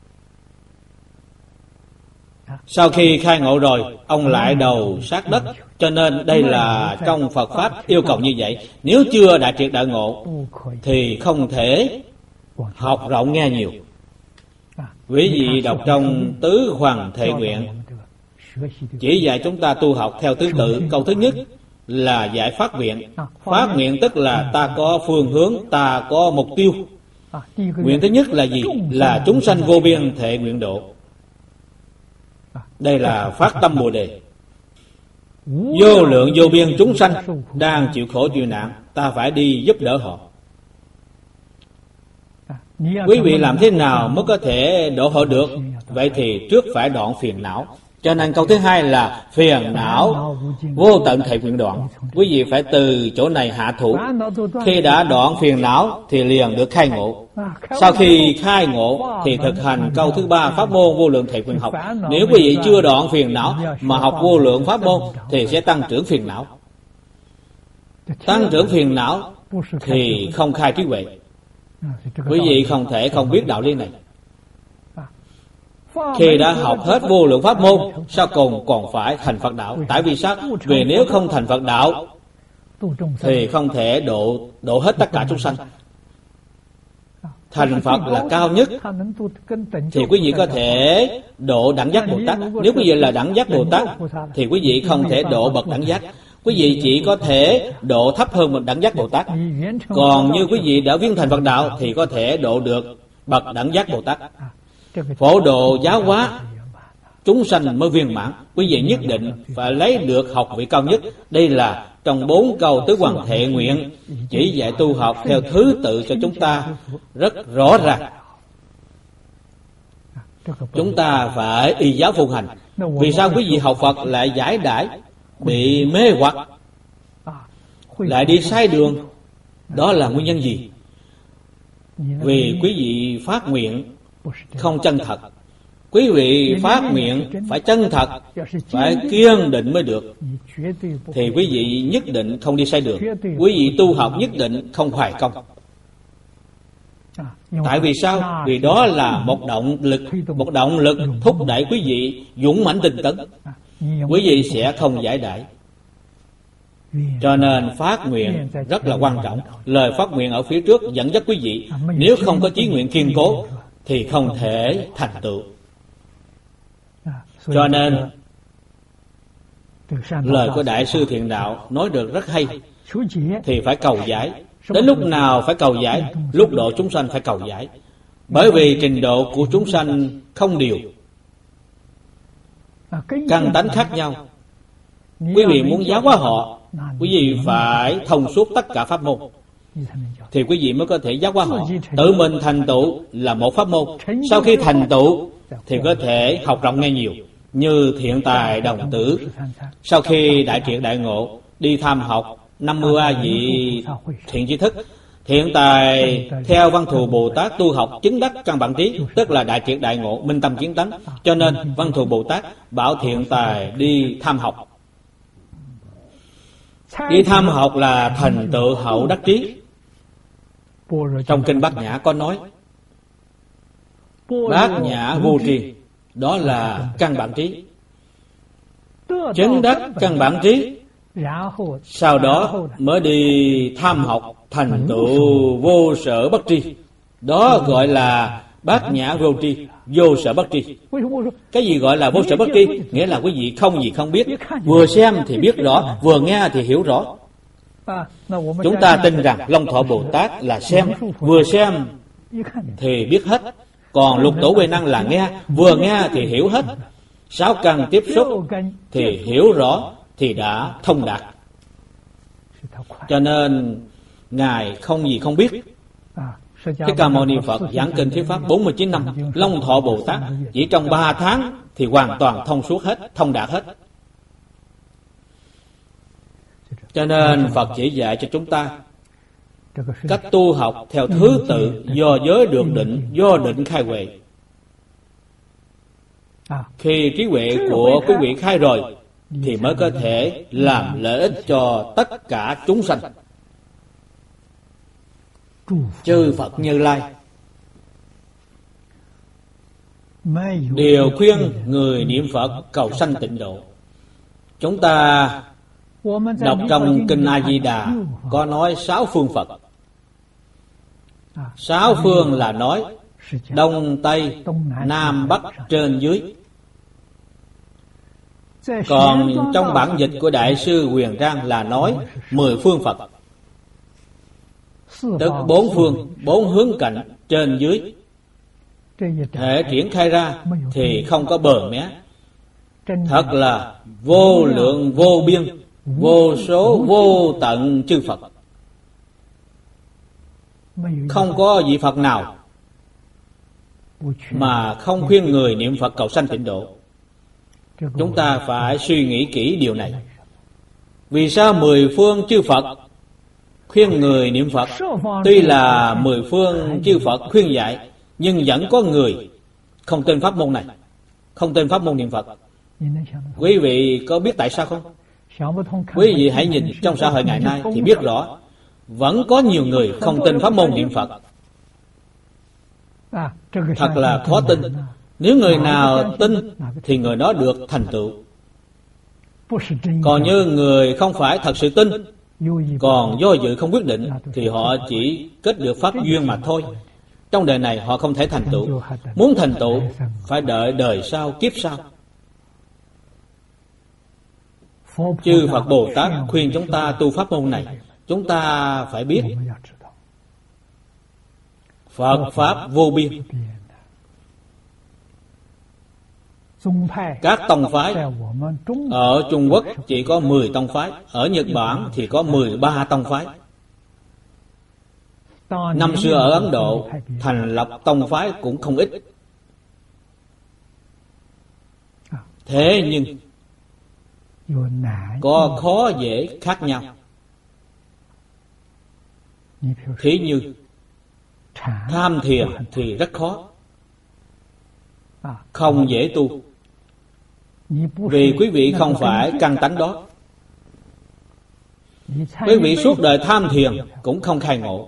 Sau khi khai ngộ rồi, ông lại đầu sát đất. Cho nên đây là trong Phật Pháp yêu cầu như vậy. Nếu chưa đại triệt đại ngộ thì không thể học rộng nghe nhiều. Quý vị đọc trong Tứ Hoằng Thệ Nguyện chỉ dạy chúng ta tu học theo thứ tự. Câu thứ nhất là dạy phát nguyện. Phát nguyện tức là ta có phương hướng, ta có mục tiêu. Nguyện thứ nhất là gì? Là chúng sanh vô biên thệ nguyện độ. Đây là phát tâm Bồ Đề. Vô lượng vô biên chúng sanh đang chịu khổ chịu nạn, ta phải đi giúp đỡ họ. Quý vị làm thế nào mới có thể độ họ được? Vậy thì trước phải đoạn phiền não. Cho nên câu thứ hai là phiền não vô tận thệ nguyện đoạn. Quý vị phải từ chỗ này hạ thủ. Khi đã đoạn phiền não thì liền được khai ngộ. Sau khi khai ngộ thì thực hành câu thứ ba pháp môn vô lượng thệ nguyện học. Nếu quý vị chưa đoạn phiền não mà học vô lượng pháp môn thì sẽ tăng trưởng phiền não. Tăng trưởng phiền não thì không khai trí huệ. Quý vị không thể không biết đạo lý này. Khi đã học hết vô lượng pháp môn, sau cùng còn phải thành Phật đạo. Tại vì sao? Vì nếu không thành Phật đạo thì không thể độ độ hết tất cả chúng sanh. Thành Phật là cao nhất thì quý vị có thể độ đẳng giác Bồ Tát. Nếu quý vị là đẳng giác Bồ Tát thì quý vị không thể độ bậc đẳng giác. Quý vị chỉ có thể độ thấp hơn một đẳng giác Bồ Tát. Còn như quý vị đã viên thành Phật đạo thì có thể độ được bậc đẳng giác Bồ Tát. Phổ độ giáo hóa chúng sanh mới viên mãn. Quý vị nhất định phải lấy được học vị cao nhất. Đây là trong bốn câu Tứ Hoằng Thệ Nguyện chỉ dạy tu học theo thứ tự cho chúng ta rất rõ ràng. Chúng ta phải y giáo phụng hành. Vì sao quý vị học Phật lại giải đãi, bị mê hoặc, lại đi sai đường? Đó là nguyên nhân gì? Vì quý vị phát nguyện không chân thật. Quý vị phát nguyện phải chân thật, phải kiên định mới được, thì quý vị nhất định không đi sai đường. Quý vị tu học nhất định không hoài công. Tại vì sao? Vì đó là một động lực, một động lực thúc đẩy quý vị dũng mãnh tinh tấn. Quý vị sẽ không giải đãi. Cho nên phát nguyện rất là quan trọng. Lời phát nguyện ở phía trước dẫn dắt quý vị. Nếu không có chí nguyện kiên cố thì không thể thành tựu. Cho nên lời của Đại sư Thiện Đạo nói được rất hay. Thì phải cầu giải. Đến lúc nào phải cầu giải? Lúc độ chúng sanh phải cầu giải. Bởi vì trình độ của chúng sanh không đều, căn tánh khác nhau. Quý vị muốn giáo hóa họ, quý vị phải thông suốt tất cả pháp môn, thì quý vị mới có thể giáo hóa họ. Tự mình thành tựu là một pháp môn. Sau khi thành tựu thì có thể học rộng nghe nhiều. Như Thiện Tài Đồng Tử, sau khi đại triệt đại ngộ, đi tham học năm mươi A vị thiện tri thức. Thiện Tài theo Văn Thù Bồ Tát tu học chứng đắc căn bản trí, tức là đại triệt đại ngộ, minh tâm kiến tánh. Cho nên Văn Thù Bồ Tát bảo Thiện Tài đi tham học. Đi tham học là thành tựu hậu đắc trí. Trong kinh Bát Nhã có nói, Bát Nhã vô tri, đó là căn bản trí. Chứng đắc căn bản trí, sau đó mới đi tham học thành tựu vô sở bất tri. Đó gọi là Bát Nhã vô tri, vô sở bất tri. Cái gì gọi là vô sở bất tri? Nghĩa là quý vị không gì không biết, vừa xem thì biết rõ, vừa nghe thì hiểu rõ. Chúng ta tin rằng Long Thọ Bồ Tát là xem, vừa xem thì biết hết. Còn Lục Tổ Huệ Năng là nghe, vừa nghe thì hiểu hết. Sáu căn tiếp xúc thì hiểu rõ, thì đã thông đạt. Cho nên Ngài không gì không biết. Thích Ca Mâu Ni Phật giảng kinh thuyết pháp bốn mươi chín năm, Long Thọ Bồ Tát chỉ trong ba tháng thì hoàn toàn thông suốt hết, thông đạt hết. Cho nên Phật chỉ dạy cho chúng ta cách tu học theo thứ tự, do giới được định, do định khai huệ. Khi trí huệ của quý vị khai rồi thì mới có thể làm lợi ích cho tất cả chúng sanh. Chư Phật Như Lai điều khuyên người niệm Phật cầu sanh tịnh độ. Chúng ta đọc trong kinh A Di Đà có nói sáu phương Phật. Sáu phương là nói Đông, Tây, Nam, Bắc, trên, dưới. Còn trong bản dịch của Đại sư Huyền Trang là nói mười phương Phật, tức bốn phương, bốn hướng cạnh, trên dưới. Hệ triển khai ra thì không có bờ mé. Thật là vô lượng vô biên, vô số vô tận chư Phật. Không có vị Phật nào mà không khuyên người niệm Phật cầu sanh tịnh độ. Chúng ta phải suy nghĩ kỹ điều này. Vì sao mười phương chư Phật khuyên người niệm Phật? Tuy là mười phương chư Phật khuyên dạy, nhưng vẫn có người không tin pháp môn này, không tin pháp môn niệm Phật. Quý vị có biết tại sao không? Quý vị hãy nhìn trong xã hội ngày nay thì biết rõ, vẫn có nhiều người không tin pháp môn niệm Phật. Thật là khó tin. Nếu người nào tin thì người đó được thành tựu. Còn như người không phải thật sự tin, còn do dự không quyết định, thì họ chỉ kết được pháp duyên mà thôi. Trong đời này họ không thể thành tựu. Muốn thành tựu phải đợi đời sau, kiếp sau. Chư Phật Bồ Tát khuyên chúng ta tu pháp môn này, chúng ta phải biết Phật Pháp vô biên. Các tông phái ở Trung Quốc chỉ có mười tông phái, ở Nhật Bản thì có mười ba tông phái. Năm xưa ở Ấn Độ thành lập tông phái cũng không ít. Thế nhưng có khó dễ khác nhau. Thí như tham thiền thì rất khó, không dễ tu. Vì quý vị không phải căn tánh đó. Quý vị suốt đời tham thiền cũng không khai ngộ.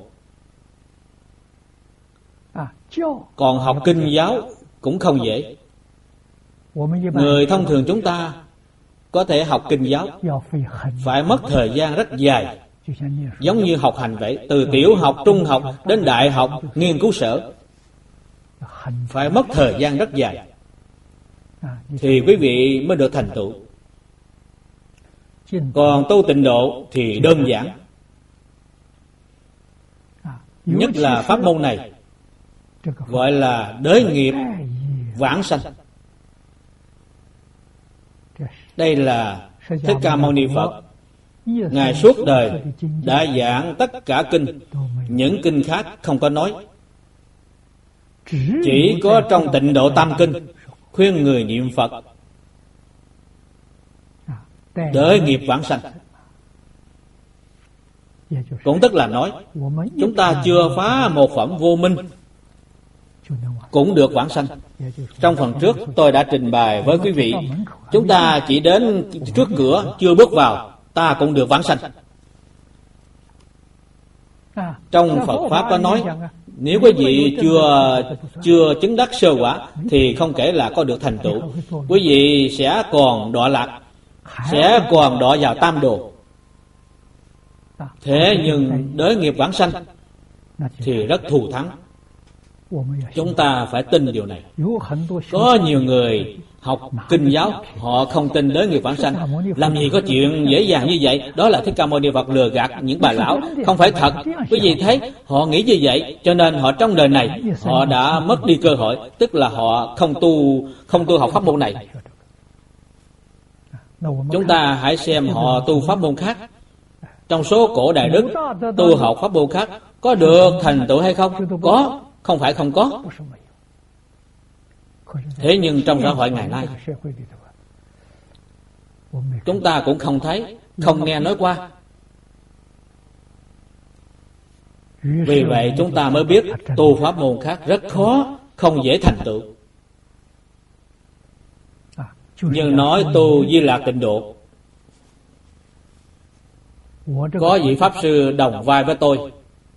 Còn học kinh giáo cũng không dễ. Người thông thường chúng ta có thể học kinh giáo phải mất thời gian rất dài, giống như học hành vậy. Từ tiểu học, trung học đến đại học, nghiên cứu sở, phải mất thời gian rất dài thì quý vị mới được thành tựu. Còn tu tịnh độ thì đơn giản. Nhất là pháp môn này gọi là đới nghiệp vãng sanh. Đây là Thích Ca Mâu Ni Phật, Ngài suốt đời đã giảng tất cả kinh, những kinh khác không có nói. Chỉ có trong Tịnh Độ Tam Kinh khuyên người niệm Phật đới nghiệp vãng sanh. Cũng tức là nói chúng ta chưa phá một phẩm vô minh cũng được vãng sanh. Trong phần trước tôi đã trình bày với quý vị, chúng ta chỉ đến trước cửa chưa bước vào, ta cũng được vãng sanh. Trong Phật Pháp có nói, nếu quý vị chưa chưa chứng đắc sơ quả thì không kể là có được thành tựu, quý vị sẽ còn đọa lạc, sẽ còn đọa vào tam đồ. Thế nhưng đới nghiệp vãng sanh thì rất thù thắng. Chúng ta phải tin điều này. Có nhiều người học kinh giáo, họ không tin đới nghiệp vãng sanh. Làm gì có chuyện dễ dàng như vậy? Đó là Thích Ca Mâu Ni Phật lừa gạt những bà lão, không phải thật. Quý vị thấy, họ nghĩ như vậy, cho nên họ trong đời này họ đã mất đi cơ hội, tức là họ không tu không tu học pháp môn này. Chúng ta hãy xem họ tu pháp môn khác. Trong số cổ đại đức tu học pháp môn khác có được thành tựu hay không? Có, không phải không có. Thế nhưng trong xã hội ngày nay, chúng ta cũng không thấy, không nghe nói qua. Vì vậy chúng ta mới biết tu pháp môn khác rất khó, không dễ thành tựu. Nhưng nói tu Di Lạc Tịnh Độ, có vị Pháp Sư đồng vai với tôi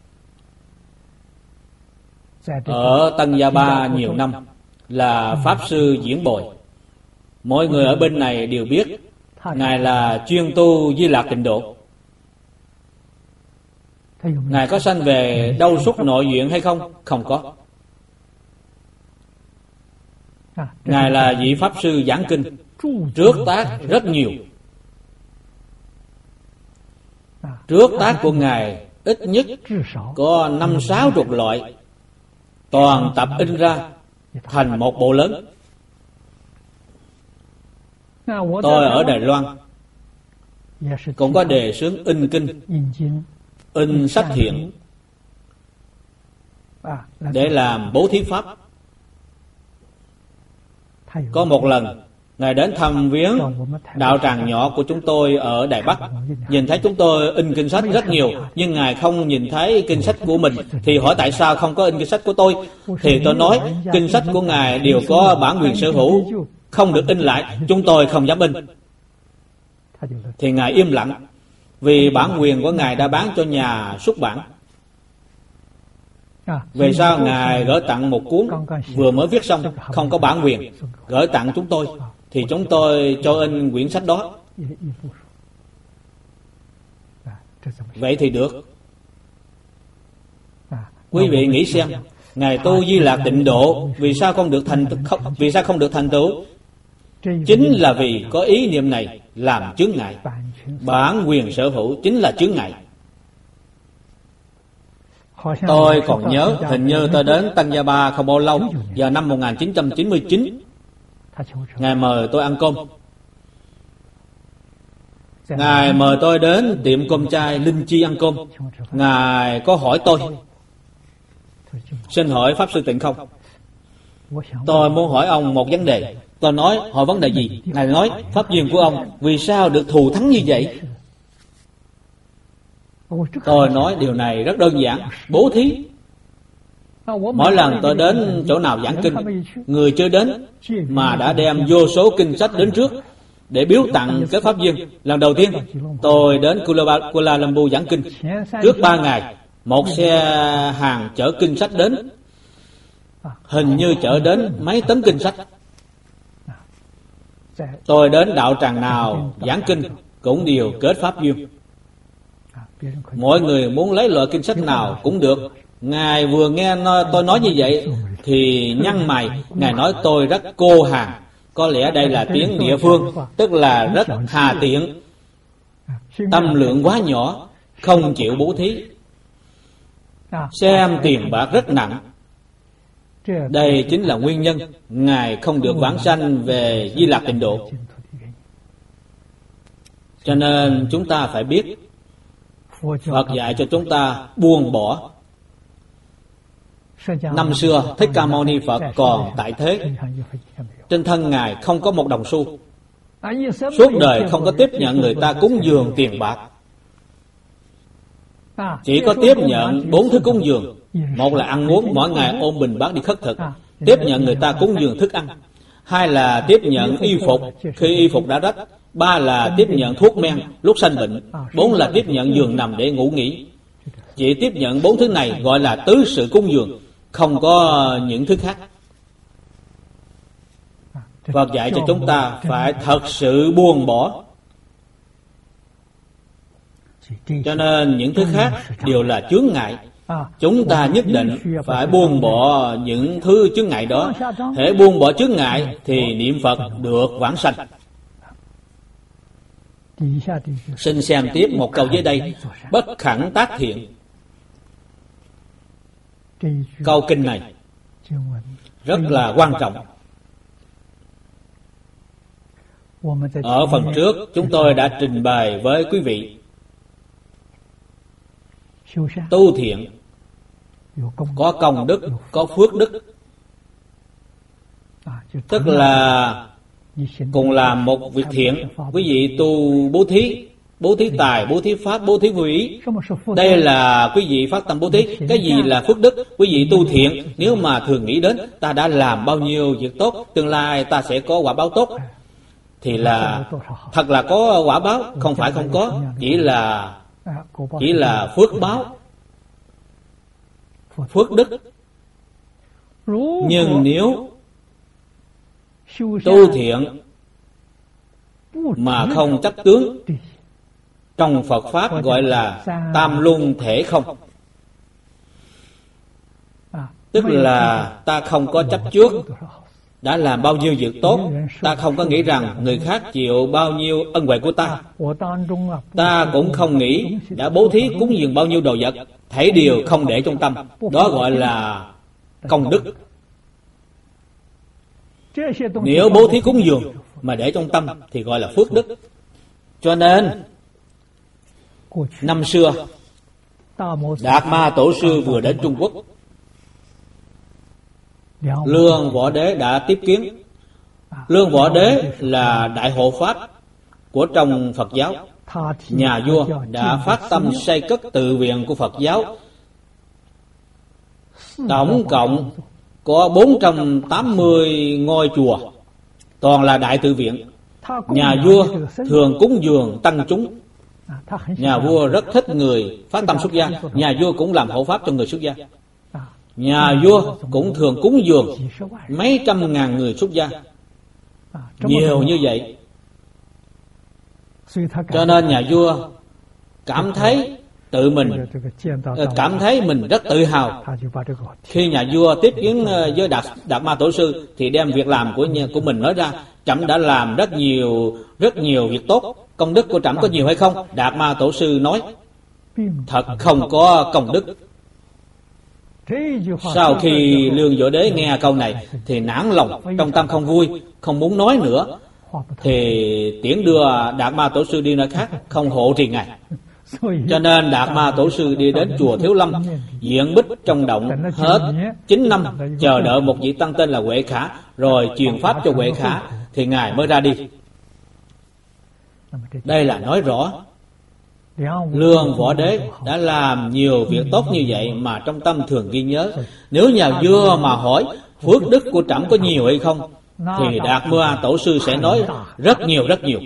ở Tân Gia Ba nhiều năm, là Pháp Sư Diễn Bồi. Mọi người ở bên này đều biết Ngài là chuyên tu Di Lạc Tịnh Độ. Ngài có sanh về đau xuất nội viện hay không? Không có. Ngài là vị Pháp Sư giảng kinh, trước tác rất nhiều. Trước tác của Ngài ít nhất có năm sáu chục loại, toàn tập in ra thành một bộ lớn. Tôi ở Đài Loan cũng có đề xướng in kinh, in sách thiện để làm bố thí pháp. Có một lần Ngài đến thăm viếng đạo tràng nhỏ của chúng tôi ở Đài Bắc, nhìn thấy chúng tôi in kinh sách rất nhiều, nhưng Ngài không nhìn thấy kinh sách của mình, thì hỏi tại sao không có in kinh sách của tôi. Thì tôi nói kinh sách của Ngài đều có bản quyền sở hữu, không được in lại, chúng tôi không dám in. Thì Ngài im lặng, vì bản quyền của Ngài đã bán cho nhà xuất bản. Về sau Ngài gửi tặng một cuốn vừa mới viết xong, không có bản quyền, gửi tặng chúng tôi, thì chúng tôi cho in quyển sách đó. Vậy thì được. Quý vị nghĩ xem, Ngài tu Di Lạc Tịnh Độ vì sao không được thành không, vì sao không được thành tựu? Chính là vì có ý niệm này làm chướng ngại. Bản quyền sở hữu chính là chướng ngại. Tôi còn nhớ, hình như tôi đến Tân Gia Ba không bao lâu, vào năm một nghìn chín trăm chín mươi chín. Ngài mời tôi ăn cơm. Ngài mời tôi đến tiệm cơm chay Linh Chi ăn cơm. Ngài có hỏi tôi, xin hỏi Pháp Sư Tịnh không? Tôi muốn hỏi ông một vấn đề. Tôi nói, hỏi vấn đề gì? Ngài nói, pháp duyên của ông vì sao được thù thắng như vậy? Tôi nói điều này rất đơn giản, bố thí. Mỗi lần tôi đến chỗ nào giảng kinh, người chưa đến mà đã đem vô số kinh sách đến trước để biếu tặng cái pháp duyên. Lần đầu tiên tôi đến Kuala Lumpur giảng kinh, trước ba ngày một xe hàng chở kinh sách đến, hình như chở đến mấy tấn kinh sách. Tôi đến đạo tràng nào giảng kinh cũng đều kết pháp duyên. Mọi người muốn lấy loại kinh sách nào cũng được. Ngài vừa nghe tôi nói như vậy thì nhăn mày. Ngài nói tôi rất cô hàng, có lẽ đây là tiếng địa phương, tức là rất hà tiện, tâm lượng quá nhỏ, không chịu bố thí, xem tiền bạc rất nặng. Đây chính là nguyên nhân Ngài không được vãng sanh về Di Lạc Tịnh Độ. Cho nên chúng ta phải biết, Phật dạy cho chúng ta buông bỏ. Năm xưa Thích Ca Mâu Ni Phật còn tại thế, trên thân Ngài không có một đồng xu, suốt đời không có tiếp nhận người ta cúng dường tiền bạc, chỉ có tiếp nhận bốn thứ cúng dường. Một là ăn uống, mỗi ngày ôm bình bát đi khất thực, tiếp nhận người ta cúng dường thức ăn. Hai là tiếp nhận y phục, khi y phục đã rách ba là tiếp nhận thuốc men lúc sanh bệnh, bốn là tiếp nhận giường nằm để ngủ nghỉ. Chỉ tiếp nhận bốn thứ này gọi là tứ sự cúng dường, không có những thứ khác. Phật dạy cho chúng ta phải thật sự buông bỏ. Cho nên những thứ khác đều là chướng ngại. Chúng ta nhất định phải buông bỏ những thứ chướng ngại đó. Hễ buông bỏ chướng ngại thì niệm Phật được vãng sanh. Xin xem tiếp một câu dưới đây: bất khẳng tác thiện. Câu kinh này rất là quan trọng. Ở phần trước chúng tôi đã trình bày với quý vị, tu thiện có công đức, có phước đức. Tức là cùng làm một việc thiện, quý vị tu bố thí, bố thí tài, bố thí pháp, bố thí vô ý. Đây là quý vị phát tâm bố thí. Cái gì là phước đức? Quý vị tu thiện, nếu mà thường nghĩ đến ta đã làm bao nhiêu việc tốt, tương lai ta sẽ có quả báo tốt, thì là thật là có quả báo, không phải không có, chỉ là chỉ là phước báo, phước đức. Nhưng nếu tu thiện mà không chấp tướng, trong Phật Pháp gọi là tam luân thể không. Tức là ta không có chấp trước, đã làm bao nhiêu việc tốt, ta không có nghĩ rằng người khác chịu bao nhiêu ân huệ của ta. Ta cũng không nghĩ đã bố thí cúng dường bao nhiêu đồ vật, thảy điều không để trong tâm. Đó gọi là công đức. Nếu bố thí cúng dường mà để trong tâm thì gọi là phước đức. Cho nên năm xưa Đạt Ma Tổ Sư vừa đến Trung Quốc, Lương Võ Đế đã tiếp kiến. Lương Võ Đế là đại hộ pháp của trong Phật giáo. Nhà vua đã phát tâm xây cất tự viện của Phật giáo, tổng cộng có bốn trăm tám mươi ngôi chùa, toàn là đại tự viện. Nhà vua thường cúng dường tăng chúng. Nhà vua rất thích người phát tâm xuất gia. Nhà vua cũng làm hộ pháp cho người xuất gia. Nhà vua cũng thường cúng dường mấy trăm ngàn người xuất gia, nhiều như vậy. Cho nên nhà vua cảm thấy tự mình cảm thấy mình rất tự hào. Khi nhà vua tiếp kiến với Đạt, Đạt Ma Tổ Sư thì đem việc làm của của mình nói ra. Trẫm đã làm rất nhiều rất nhiều việc tốt, công đức của trẫm có nhiều hay không? Đạt Ma Tổ Sư nói thật không có công đức. Sau khi Lương Võ Đế nghe câu này thì nản lòng, trong tâm không vui, không muốn nói nữa, thì tiễn đưa Đạt Ma Tổ Sư đi nơi khác, không hộ trì ngài. Cho nên Đạt Ma Tổ Sư đi đến chùa Thiếu Lâm, diện bích trong động hết chín năm, chờ đợi một vị tăng tên là Huệ Khả, rồi truyền pháp cho Huệ Khả thì ngài mới ra đi. Đây là nói rõ Lương Võ Đế đã làm nhiều việc tốt như vậy mà trong tâm thường ghi nhớ. Nếu nhà vua mà hỏi phước đức của trẫm có nhiều hay không, thì Đạt Ma Tổ Sư sẽ nói rất nhiều rất nhiều.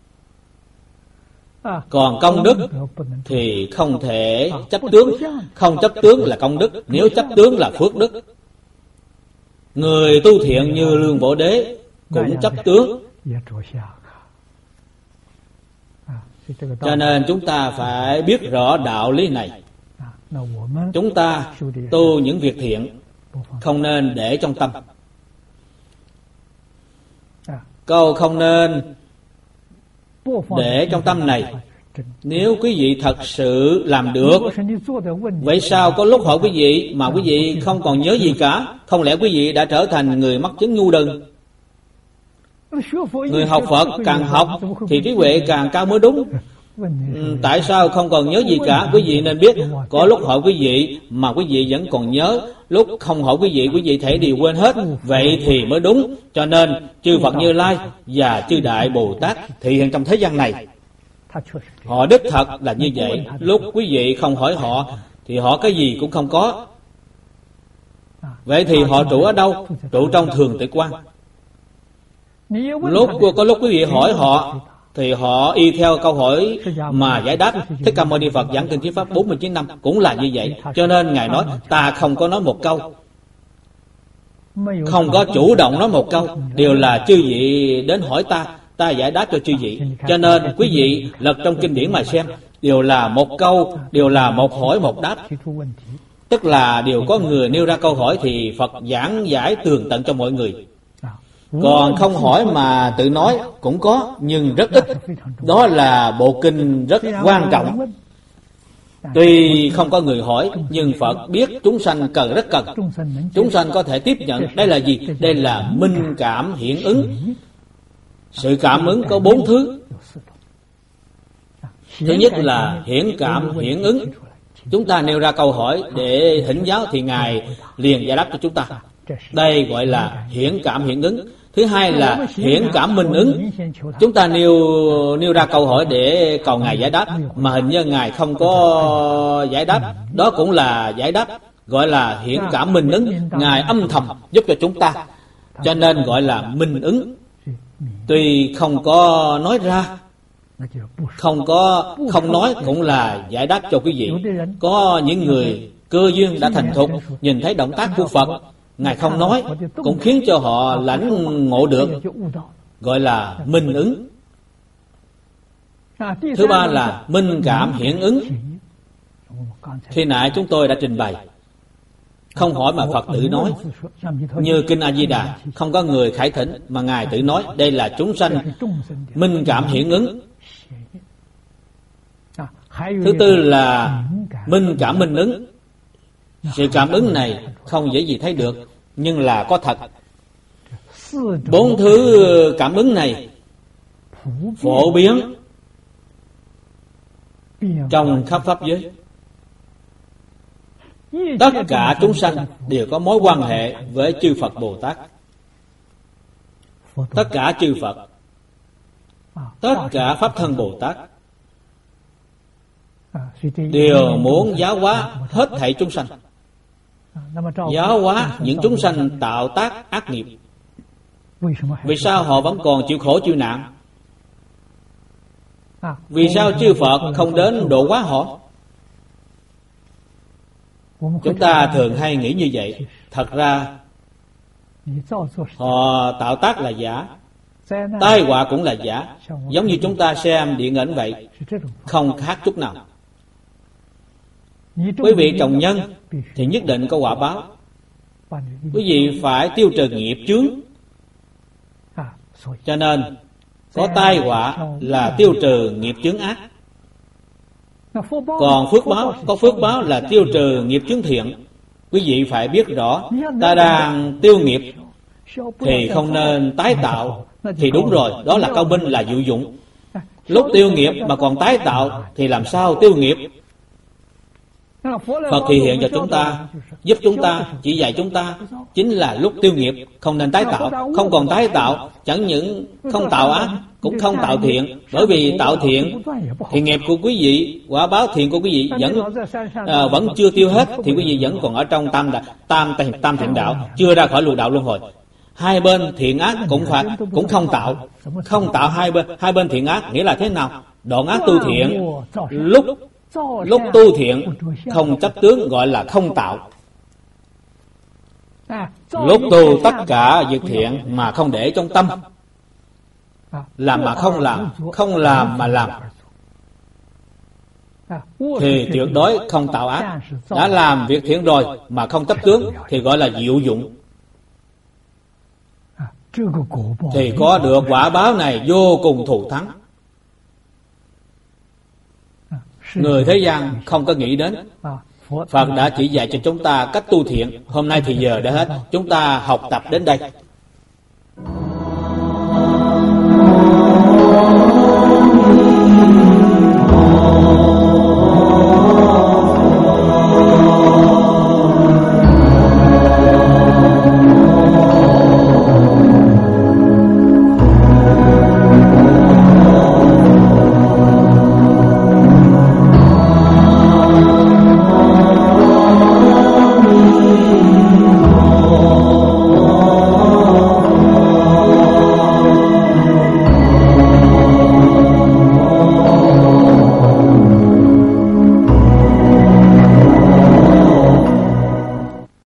Còn công đức thì không thể chấp tướng. Không chấp tướng là công đức, nếu chấp tướng là phước đức. Người tu thiện như Lương Võ Đế cũng chấp tướng. Cho nên chúng ta phải biết rõ đạo lý này. Chúng ta tu những việc thiện không nên để trong tâm. Câu không nên để trong tâm này, nếu quý vị thật sự làm được, vậy sao có lúc hỏi quý vị mà quý vị không còn nhớ gì cả? Không lẽ quý vị đã trở thành người mắc chứng ngu đần? Người học Phật càng học thì trí huệ càng cao mới đúng. Ừ, tại sao không còn nhớ gì cả? Quý vị nên biết, có lúc hỏi quý vị mà quý vị vẫn còn nhớ, lúc không hỏi quý vị, quý vị thể đều quên hết. Vậy thì mới đúng. Cho nên chư Phật Như Lai và chư Đại Bồ Tát thị hiện trong thế gian này, họ đích thật là như vậy. Lúc quý vị không hỏi họ thì họ cái gì cũng không có. Vậy thì họ trụ ở đâu? Trụ trong thường tịch quan. Lúc có lúc quý vị hỏi họ thì họ y theo câu hỏi mà giải đáp. Thích Ca Mâu Ni Phật giảng kinh thuyết pháp bốn mươi chín năm cũng là như vậy. Cho nên Ngài nói ta không có nói một câu, không có chủ động nói một câu, đều là chư vị đến hỏi ta, ta giải đáp cho chư vị. Cho nên quý vị lật trong kinh điển mà xem, đều là một câu, đều là một hỏi một đáp. Tức là đều có người nêu ra câu hỏi thì Phật giảng giải tường tận cho mọi người. Còn không hỏi mà tự nói cũng có, nhưng rất ít. Đó là bộ kinh rất quan trọng. Tuy không có người hỏi, nhưng Phật biết chúng sanh cần, rất cần. Chúng sanh có thể tiếp nhận. Đây là gì? Đây là minh cảm hiện ứng. Sự cảm ứng có bốn thứ. Thứ nhất là hiển cảm hiện ứng. Chúng ta nêu ra câu hỏi để thỉnh giáo thì Ngài liền giải đáp cho chúng ta. Đây gọi là hiển cảm hiện ứng. Thứ hai là hiển cảm minh ứng. Chúng ta nêu nêu ra câu hỏi để cầu Ngài giải đáp, mà hình như Ngài không có giải đáp. Đó cũng là giải đáp, gọi là hiển cảm minh ứng. Ngài âm thầm giúp cho chúng ta, cho nên gọi là minh ứng. Tuy không có nói ra, không có không nói cũng là giải đáp cho quý vị. Có những người cơ duyên đã thành thục, nhìn thấy động tác của Phật, Ngài không nói cũng khiến cho họ lãnh ngộ được, gọi là minh ứng. Thứ ba là minh cảm hiện ứng. Khi nãy chúng tôi đã trình bày, không hỏi mà Phật tự nói. Như kinh A Di Đà, không có người khải thỉnh mà Ngài tự nói. Đây là chúng sanh minh cảm hiện ứng. Thứ tư là minh cảm minh ứng. Sự cảm ứng này không dễ gì thấy được, nhưng là có thật. Bốn thứ cảm ứng này phổ biến trong khắp pháp giới. Tất cả chúng sanh đều có mối quan hệ với chư Phật Bồ Tát. Tất cả chư Phật, tất cả Pháp Thân Bồ Tát đều muốn giáo hóa hết thảy chúng sanh, giáo hóa những chúng sanh tạo tác ác nghiệp. Vì sao họ vẫn còn chịu khổ chịu nạn? Vì sao chư Phật không đến độ hóa họ? Chúng ta thường hay nghĩ như vậy. Thật ra họ tạo tác là giả, tai họa cũng là giả. Giống như chúng ta xem điện ảnh vậy, không khác chút nào. Quý vị trồng nhân thì nhất định có quả báo. Quý vị phải tiêu trừ nghiệp chướng. Cho nên có tai họa là tiêu trừ nghiệp chướng ác. Còn phước báo, có phước báo là tiêu trừ nghiệp chướng thiện. Quý vị phải biết rõ, ta đang tiêu nghiệp thì không nên tái tạo. Thì đúng rồi, đó là cao minh, là dụ dụng. Lúc tiêu nghiệp mà còn tái tạo thì làm sao tiêu nghiệp? Phật thì hiện cho chúng ta, giúp chúng ta, chỉ dạy chúng ta, chính là lúc tiêu nghiệp không nên tái tạo. Không còn tái tạo, chẳng những không tạo ác cũng không tạo thiện. Bởi vì tạo thiện thì nghiệp của quý vị, quả báo thiện của quý vị vẫn à, vẫn chưa tiêu hết, thì quý vị vẫn còn ở trong tam đạo, tam tam thiện đạo, chưa ra khỏi lục đạo luân hồi. Hai bên thiện ác cũng phải cũng không tạo, không tạo hai bên hai bên thiện ác nghĩa là thế nào? Đoạn ác tu thiện, lúc lúc tu thiện không chấp tướng gọi là không tạo. Lúc tu tất cả việc thiện mà không để trong tâm, làm mà không làm, không làm mà làm, thì tuyệt đối không tạo ác. Đã làm việc thiện rồi mà không chấp tướng thì gọi là diệu dụng, thì có được quả báo này vô cùng thù thắng. Người thế gian không có nghĩ đến. Phật đã chỉ dạy cho chúng ta cách tu thiện. Hôm nay thì giờ đã hết, chúng ta học tập đến đây.